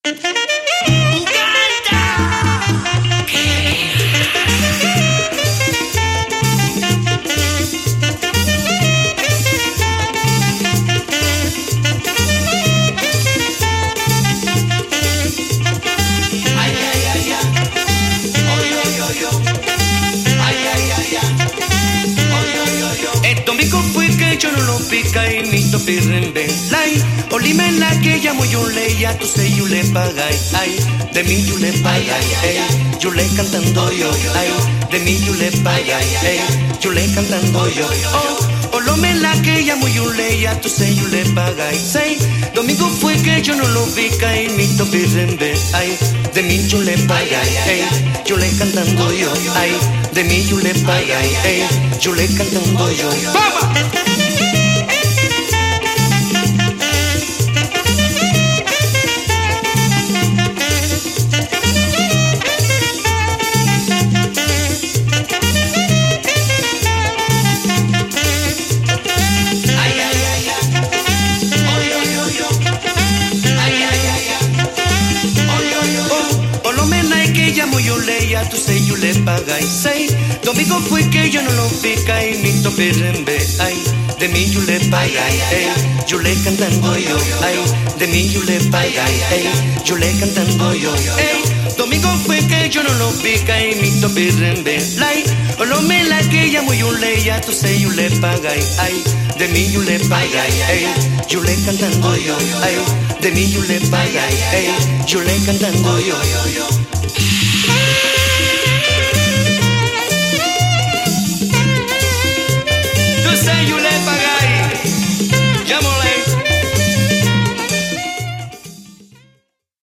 Yo no lo pica y mi topirrembe lai olime la que llamo yo le ya tu sé yo le pagai ay de mí yo le pagai ey yo le cantando yo ay de mí yo le pagai ey yo le cantando yo oh olome la que llamo yo le ya tu sé yo le pagai sei domingo fue que yo no lo pica y mi topirrembe ay de mí yo le pagai ey yo le cantando yo ay de mí yo le pagai ey yo le cantando yo ¡vamos! Yo le ya tu sé yo le pagai sei domingo fue que yo no lo pica y mi topirrembe ay de mí yo le pagai ey yo le cantando yo ay de mí yo le pagai ey yo le cantando yo ey domingo fue que yo no lo pica y mi topirrembe lai olome la que llamo yo le ya tu sé yo le pagai ay de mí yo le pagai ey yo le cantando yo ay de mí yo le pagai ey yo le cantando yo